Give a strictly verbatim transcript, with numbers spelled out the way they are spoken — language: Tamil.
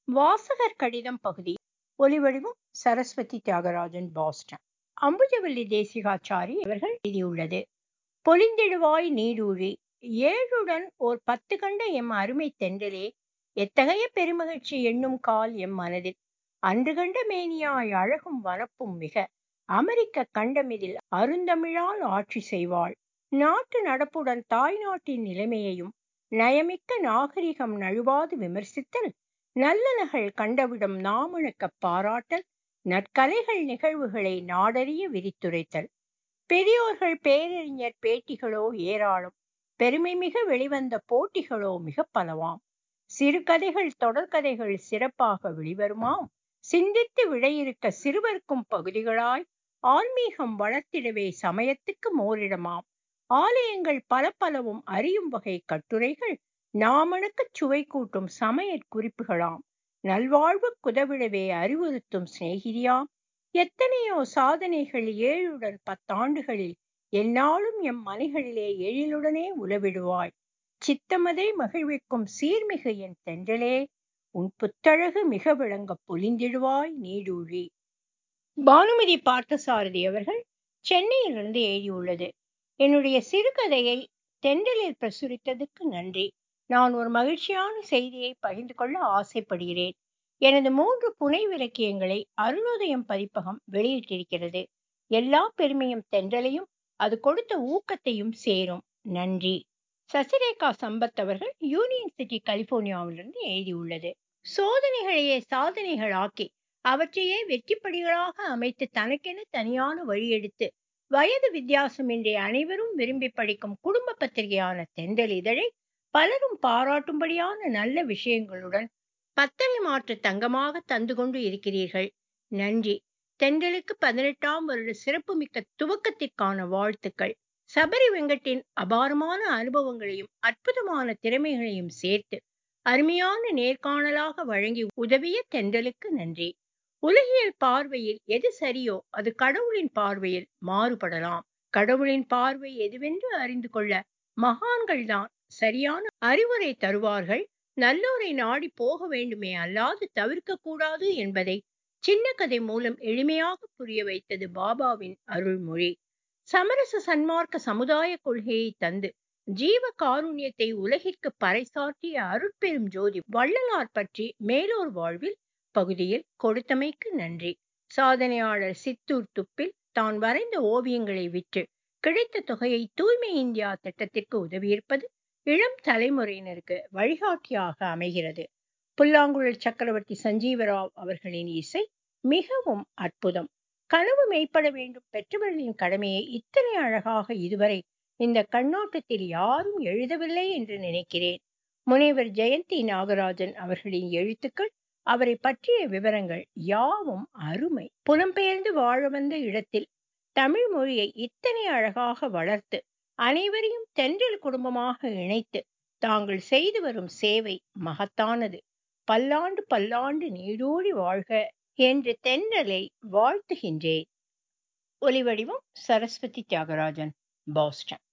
வாசகர் கடிதம் பகுதி. ஒலிவடிவம் சரஸ்வதி தியாகராஜன், பாஸ்டன். அம்புஜவல்லி தேசிகாச்சாரி அவர்கள் எழுதியுள்ளது. பொலிந்திடுவாய் நீடூழி. ஏழுடன் ஓர் பத்து கண்ட எம் அருமை தென்றலே, எத்தகைய பெருமகிழ்ச்சி எண்ணும் கால் எம் மனதில். அன்று கண்ட மேனியாய் அழகும் வனப்பும் மிக, அமெரிக்க கண்டமிதில் அருந்தமிழால் ஆட்சி செய்வாள். நாட்டு நடப்புடன் தாய் நாட்டின் நிலைமையையும் நயமிக்க நாகரிகம் நழுவாது விமர்சித்தல், நல்லனகள் கண்டவிடம் நாமணக்கப் பாராட்டல், நற்கலைகள் நிகழ்வுகளை நாடறிய விரித்துரைத்தல். பெரியோர்கள் பேரறிஞர் பேட்டிகளோ ஏராளம், பெருமை மிக வெளிவந்த போட்டிகளோ மிக பலவாம். சிறுகதைகள் தொடர்கதைகள் சிறப்பாக வெளிவருமாம். சிந்தித்து விடையிருக்க சிறுவர்க்கும் பகுதிகளாய் ஆன்மீகம் வளர்த்திடவே சமயத்துக்கு மோரிடமாம். ஆலயங்கள் பல பலவும் அறியும் வகை கட்டுரைகள், நாமணக்கச் சுவை கூட்டும் சமயற் குறிப்புகளாம். நல்வாழ்வு குதவிடவே அறிவுறுத்தும் சிநேகிதியாம். எத்தனையோ சாதனைகள் ஏழுடன் பத்தாண்டுகளில், எந்நாளும் எம் மனைகளிலே எழிலுடனே உலவிடுவாய். சித்தமதை மகிழ்விக்கும் சீர்மிகு என் தென்றலே, உன் புத்தழகு மிக விளங்க பொலிந்திடுவாய் நீடூழி. பானுமதி பார்த்தசாரதி அவர்கள் சென்னையிலிருந்து எழுதியுள்ளது. என்னுடைய சிறுகதையை தென்றலில் பிரசுரித்ததுக்கு நன்றி. நான் ஒரு மகிழ்ச்சியான செய்தியை பகிர்ந்து கொள்ள ஆசைப்படுகிறேன். எனது மூன்று புனை விலக்கியங்களை அருணோதயம் பதிப்பகம் வெளியிட்டிருக்கிறது. எல்லா பெருமையும் தென்றலையும் அது கொடுத்த ஊக்கத்தையும் சேரும். நன்றி. சசிரேகா சம்பத் அவர்கள் யூனியன் சிட்டி கலிபோர்னியாவிலிருந்து எழுதியுள்ளது. சோதனைகளையே சாதனைகளாக்கி அவற்றையே வெற்றிப்படிகளாக அமைத்து தனக்கென தனியான வழியெடுத்து வயது வித்தியாசமின்றி அனைவரும் விரும்பி படிக்கும் குடும்ப பத்திரிகையான தென்றல் இதழை பலரும் பாராட்டும்படியான நல்ல விஷயங்களுடன் பத்தரை மாற்று தங்கமாக தந்து கொண்டு இருக்கிறீர்கள். நன்றி. தென்றலுக்கு பதினெட்டாம் வருட சிறப்புமிக்க துவக்கத்திற்கான வாழ்த்துக்கள். சபரி வெங்கட்டின் அபாரமான அனுபவங்களையும் அற்புதமான திறமைகளையும் சேர்த்து அருமையான நேர்காணலாக வழங்கி உதவிய தென்றலுக்கு நன்றி. உலகியல் பார்வையில் எது சரியோ அது கடவுளின் பார்வையில் மாறுபடலாம். கடவுளின் பார்வை எதுவென்று அறிந்து கொள்ள மகான்கள் தான் சரியான அறிவுரை தருவார்கள். நல்லோரை நாடி போக வேண்டுமே அல்லாது தவிர்க்க கூடாது என்பதை சின்ன கதை மூலம் எளிமையாக புரிய வைத்தது பாபாவின் அருள்மொழி. சமரச சன்மார்க்க சமுதாய கொள்கையை தந்து ஜீவ காருண்யத்தை உலகிற்கு பறைசாற்றிய அருட்பெரும் ஜோதி வள்ளலார் பற்றி மேலோர் வாழ்வில் பகுதியில் கொடுத்தமைக்கு நன்றி. சாதனையாளர் சித்தூர் துப்பில் தான் வரைந்த ஓவியங்களை விற்று கிடைத்த தொகையை தூய்மை இந்தியா திட்டத்திற்கு உதவியிருப்பது இளம் தலைமுறையினருக்கு வழிகாட்டியாக அமைகிறது. புல்லாங்குழல் சக்கரவர்த்தி சஞ்சீவராவ் அவர்களின் இசை மிகவும் அற்புதம். கனவு மெய்ப்பட வேண்டும், பெற்றவர்களின் கடமையை இத்தனை அழகாக இதுவரை இந்த கண்ணோட்டத்தில் யாரும் எழுதவில்லை என்று நினைக்கிறேன். முனைவர் ஜெயந்தி நாகராஜன் அவர்களின் எழுத்துக்கள், அவரை பற்றிய விவரங்கள் யாவும் அருமை. புலம்பெயர்ந்து வாழ வந்த இடத்தில் தமிழ் மொழியை இத்தனை அழகாக வளர்த்து அனைவரையும் தென்றல் குடும்பமாக இணைத்து தாங்கள் செய்து வரும் சேவை மகத்தானது. பல்லாண்டு பல்லாண்டு நீடூழி வாழ்க என்று தென்றலை வாழ்த்துகின்றேன். ஒலிவடிவம் சரஸ்வதி தியாகராஜன், பாஸ்டன்.